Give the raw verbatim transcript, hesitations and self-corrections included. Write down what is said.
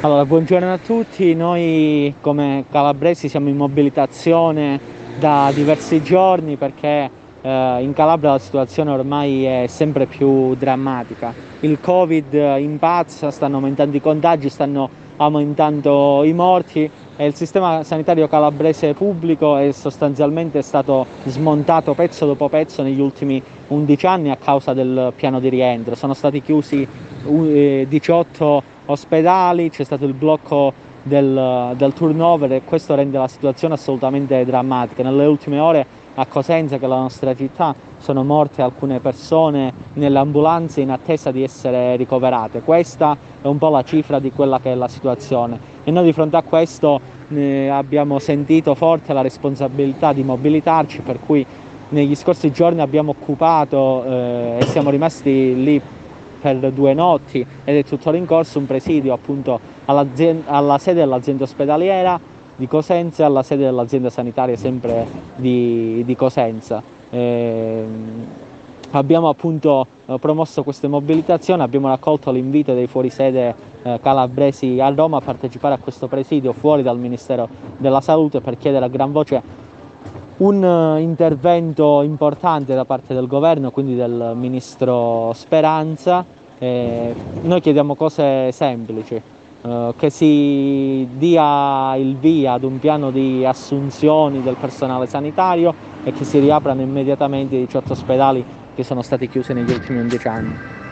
Allora, buongiorno a tutti. Noi come calabresi siamo in mobilitazione da diversi giorni perché eh, in Calabria la situazione ormai è sempre più drammatica. Il Covid impazza, stanno aumentando i contagi, stanno aumentando i morti e il sistema sanitario calabrese pubblico è sostanzialmente stato smontato pezzo dopo pezzo negli ultimi undici anni a causa del piano di rientro. Sono stati chiusi eh, diciotto ospedali, c'è stato il blocco del, del turnover e questo rende la situazione assolutamente drammatica. Nelle ultime ore a Cosenza, che è la nostra città, sono morte alcune persone nelle ambulanze in attesa di essere ricoverate. Questa è un po' la cifra di quella che è la situazione e noi di fronte a questo eh, abbiamo sentito forte la responsabilità di mobilitarci, per cui negli scorsi giorni abbiamo occupato eh, e siamo rimasti lì per due notti ed è tuttora in corso un presidio appunto alla sede dell'azienda ospedaliera di Cosenza e alla sede dell'azienda sanitaria sempre di, di Cosenza. Eh, abbiamo appunto eh, promosso queste mobilitazioni, abbiamo raccolto l'invito dei fuorisede eh, calabresi a Roma a partecipare a questo presidio fuori dal Ministero della Salute per chiedere a gran voce un uh, intervento importante da parte del governo, quindi del ministro Speranza. Eh, noi chiediamo cose semplici, eh, che si dia il via ad un piano di assunzioni del personale sanitario e che si riaprano immediatamente i diciotto ospedali che sono stati chiusi negli ultimi undici anni.